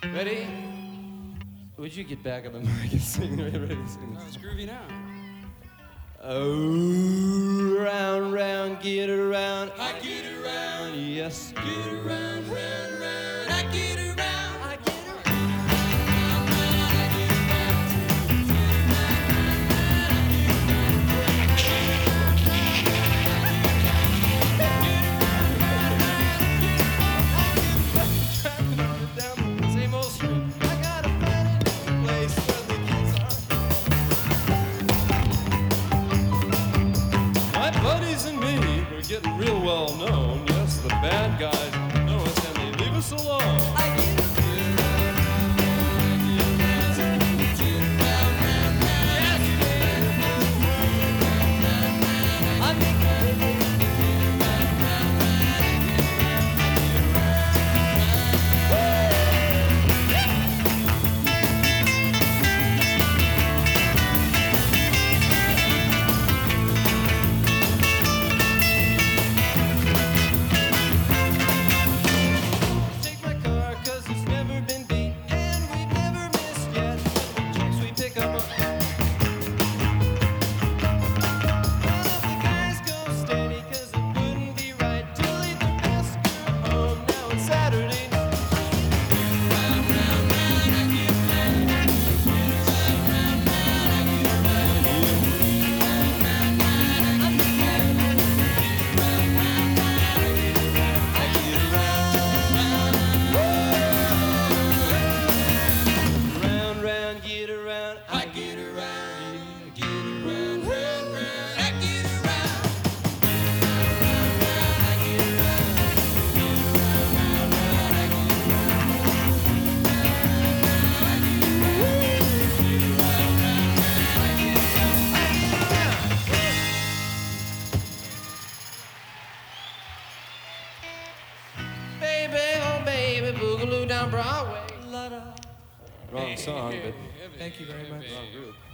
Ready? Would you get back on the mic and sing? Ready? Sing. It's groovy now. Oh, round, round, get around. I get around. Yes, Get around, round, round. I get around. I get down the same old street. I gotta find a new place where the kids are. My buddies and me, we're getting real well known. Yes, the bad guys know us and they leave us alone. Take my car 'cause it's never been beat and we've never missed yet. Chicks we pick up on. None of the guys go steady 'cause it wouldn't be right to leave the best girl home. Now it's Saturday. Round, round, get around. I get around. Get around, round, round. I get around. Baby, oh baby, boogaloo down Broadway. Wrong song, but Thank you very much. wrong group.